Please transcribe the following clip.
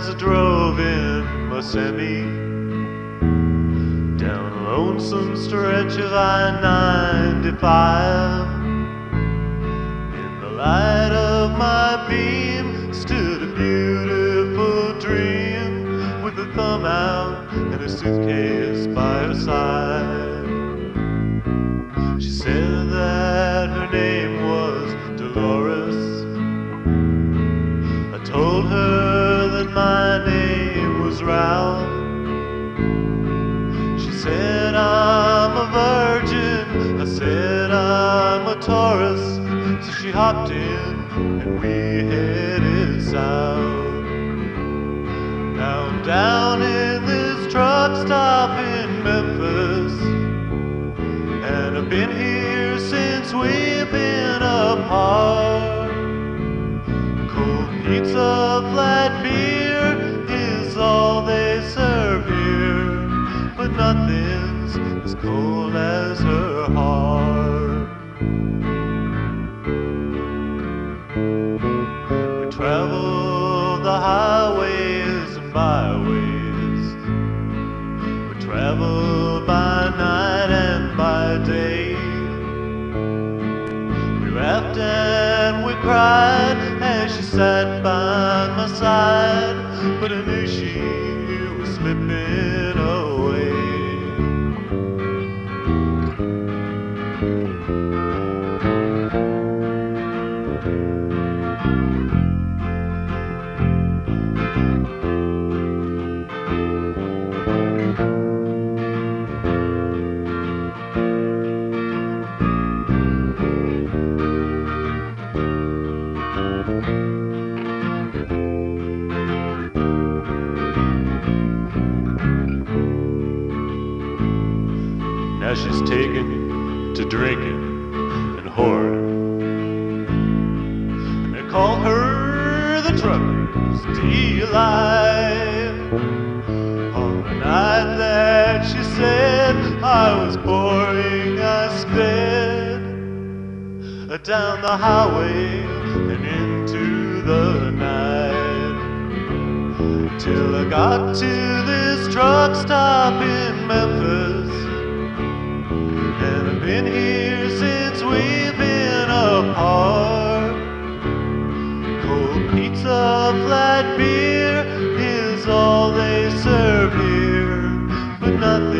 as I drove in my semi down a lonesome stretch of I-95. In the light of my beam stood a beautiful dream with a thumb out and a suitcase by her side. She said that her name was Dolores. I told her that my name was Ralph. She said I'm a virgin. I said I'm a Taurus. So she hopped in and we headed south. Now I'm down in this truck stop in Memphis, and I've been here since we've been apart. Cold pizza, flat beer is all they serve here, but nothing's as cold as her heart. We travel the highways and byways. We travel by night and by day. We laughed and we cried as she sat by my side, but I knew she was slipping away. Now she's taken to drinking and whoring, and they call her the trucker's delight. On the night that she said I was boring, I sped down the highway and into the night, till I got to this truck stop in Memphis. And I've been here since we've been apart. Cold pizza, flat beer is all they serve here, but nothing